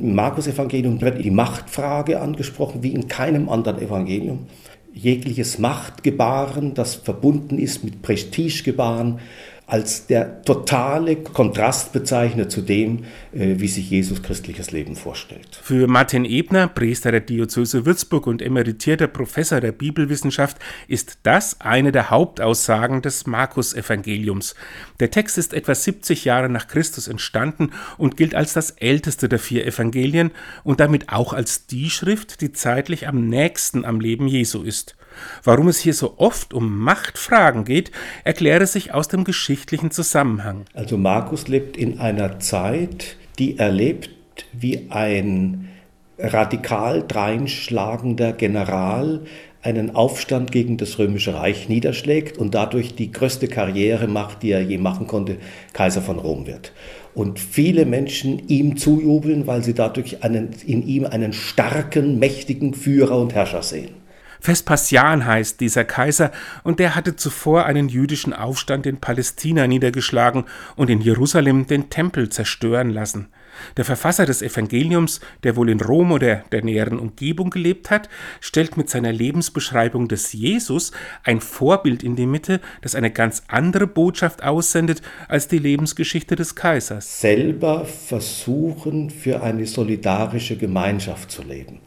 Im Markus-Evangelium wird die Machtfrage angesprochen, wie in keinem anderen Evangelium. Jegliches Machtgebaren, das verbunden ist mit Prestigegebaren, als der totale Kontrast bezeichnet zu dem, wie sich Jesus christliches Leben vorstellt. Für Martin Ebner, Priester der Diözese Würzburg und emeritierter Professor der Bibelwissenschaft, ist das eine der Hauptaussagen des Markus-Evangeliums. Der Text ist etwa 70 Jahre nach Christus entstanden und gilt als das älteste der 4 Evangelien und damit auch als die Schrift, die zeitlich am nächsten am Leben Jesu ist. Warum es hier so oft um Machtfragen geht, erkläre sich aus dem geschichtlichen Zusammenhang. Also Markus lebt in einer Zeit, die erlebt, wie ein radikal dreinschlagender General einen Aufstand gegen das Römische Reich niederschlägt und dadurch die größte Karriere macht, die er je machen konnte, Kaiser von Rom wird. Und viele Menschen ihm zujubeln, weil sie dadurch in ihm einen starken, mächtigen Führer und Herrscher sehen. Vespasian heißt dieser Kaiser und der hatte zuvor einen jüdischen Aufstand in Palästina niedergeschlagen und in Jerusalem den Tempel zerstören lassen. Der Verfasser des Evangeliums, der wohl in Rom oder der näheren Umgebung gelebt hat, stellt mit seiner Lebensbeschreibung des Jesus ein Vorbild in die Mitte, das eine ganz andere Botschaft aussendet als die Lebensgeschichte des Kaisers. Selber versuchen, für eine solidarische Gemeinschaft zu leben.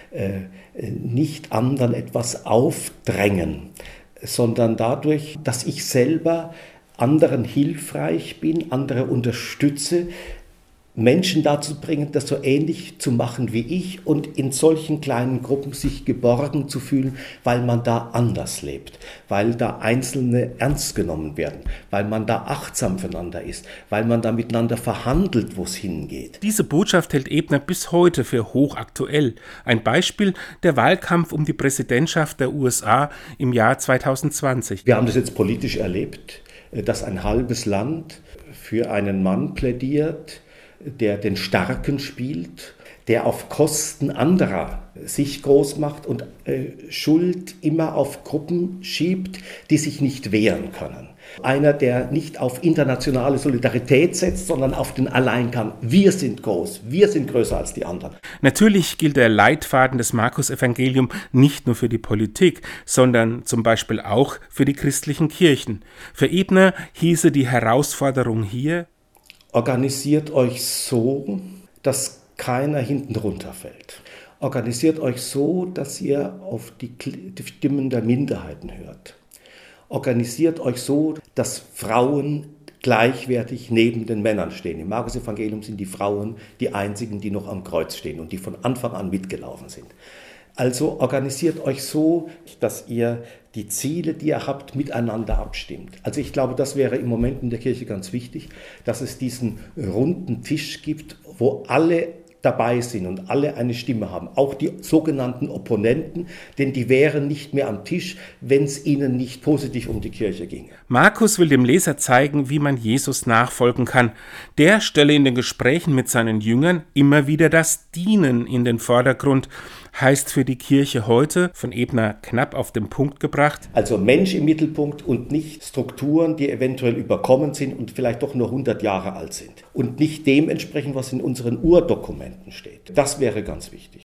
Nicht anderen etwas aufdrängen, sondern dadurch, dass ich selber anderen hilfreich bin, andere unterstütze, Menschen dazu bringen, das so ähnlich zu machen wie ich und in solchen kleinen Gruppen sich geborgen zu fühlen, weil man da anders lebt, weil da Einzelne ernst genommen werden, weil man da achtsam füreinander ist, weil man da miteinander verhandelt, wo es hingeht. Diese Botschaft hält Ebner bis heute für hochaktuell. Ein Beispiel: der Wahlkampf um die Präsidentschaft der USA im Jahr 2020. Wir haben das jetzt politisch erlebt, dass ein halbes Land für einen Mann plädiert, der den Starken spielt, der auf Kosten anderer sich groß macht und Schuld immer auf Gruppen schiebt, die sich nicht wehren können. Einer, der nicht auf internationale Solidarität setzt, sondern auf den Alleingang. Wir sind groß, wir sind größer als die anderen. Natürlich gilt der Leitfaden des Markus-Evangelium nicht nur für die Politik, sondern zum Beispiel auch für die christlichen Kirchen. Für Ebner hieße die Herausforderung hier: Organisiert euch so, dass keiner hinten runterfällt. Organisiert euch so, dass ihr auf die Stimmen der Minderheiten hört. Organisiert euch so, dass Frauen gleichwertig neben den Männern stehen. Im Markus-Evangelium sind die Frauen die einzigen, die noch am Kreuz stehen und die von Anfang an mitgelaufen sind. Also organisiert euch so, dass ihr die Ziele, die ihr habt, miteinander abstimmt. Also ich glaube, das wäre im Moment in der Kirche ganz wichtig, dass es diesen runden Tisch gibt, wo alle dabei sind und alle eine Stimme haben, auch die sogenannten Opponenten, denn die wären nicht mehr am Tisch, wenn es ihnen nicht positiv um die Kirche ginge. Markus will dem Leser zeigen, wie man Jesus nachfolgen kann. Der stelle in den Gesprächen mit seinen Jüngern immer wieder das Dienen in den Vordergrund. Heißt für die Kirche heute, von Ebner knapp auf den Punkt gebracht: Also Mensch im Mittelpunkt und nicht Strukturen, die eventuell überkommen sind und vielleicht doch nur 100 Jahre alt sind. Und nicht dementsprechend, was in unseren Urdokumenten steht. Das wäre ganz wichtig.